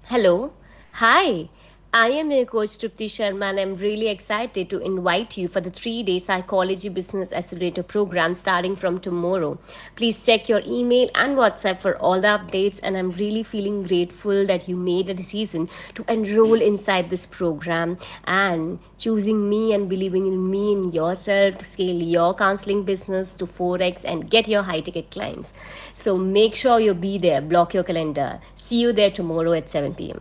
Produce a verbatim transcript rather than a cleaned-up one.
Hello. Hi. I am your coach Tripti Sharma and I'm really excited to invite you for the three day Psychology Business Accelerator program starting from tomorrow. Please check your email and WhatsApp for all the updates, and I'm really feeling grateful that you made a decision to enroll inside this program and choosing me and believing in me and yourself to scale your counseling business to four x and get your high ticket clients. So make sure you be there, block your calendar. See you there tomorrow at seven p m